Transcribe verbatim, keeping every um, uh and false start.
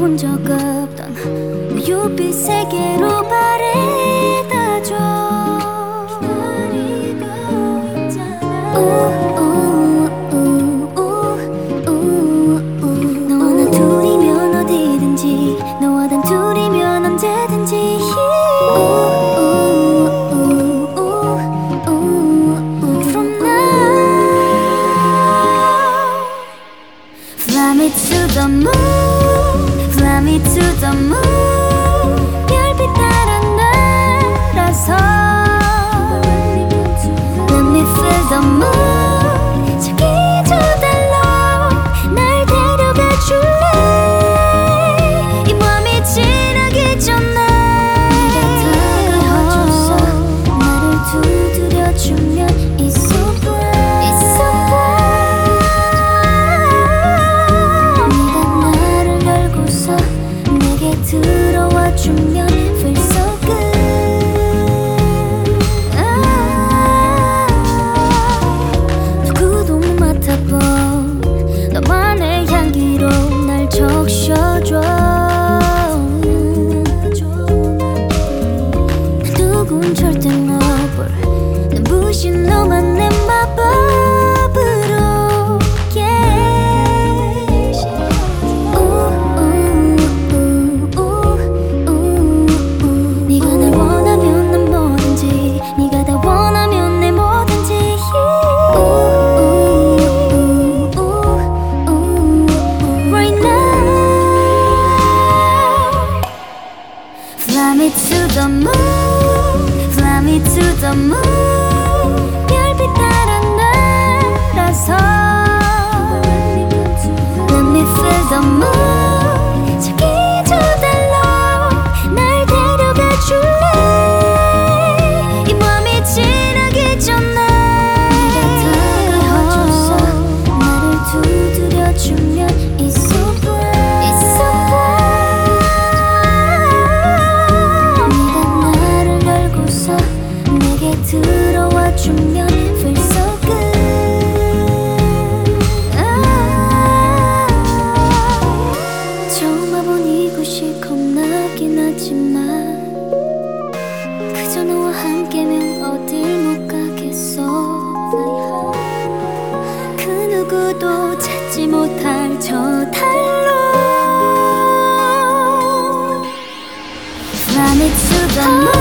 본 적 없던 우유빛 세계로 바래다줘. 기다리고 있잖아. 너와 나 둘이면 어디든지, 너와 단 둘이면 언제든지. Fly me to the moon, fly me to the moon. 별빛 따라 날아서 Let me feel the moon. 저기 저 달로 날 데려가 줄래. 이 맘이 지나기 전에 네가 다가와줘서 나를 두드려주면 It's so bright, it's so bright. 내게 들어와 주면 feel so good. 아, 누구도 못 맡아본 너만의 향기로 날 적셔줘. 누군 절대 못 볼 눈부신 너만 내 마법으로. Fly me to the moon, fly me to the moon. 별빛 따라 날아서 Let me feel the moon. 저기 저 달로 날 데려가 줄래. 이 맘이 지나기 전에 네가 다가와줘서 나를 두드려주면 It's so bright, it's so bright. 내게 들어와 주면 feel so good. 아, 처음 와본 이곳이 겁나긴 하지만 그저 너와 함께면 어딜 못 가겠어. 그 누구도 찾지 못할 저 달로 Fly me to the moon.